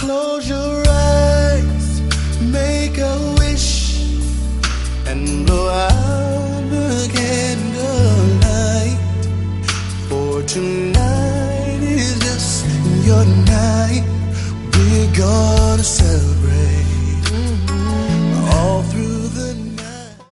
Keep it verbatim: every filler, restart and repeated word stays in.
Close your eyes, make a wish, and blow out the candlelight. For tonight is just your night. We're gonna celebrate.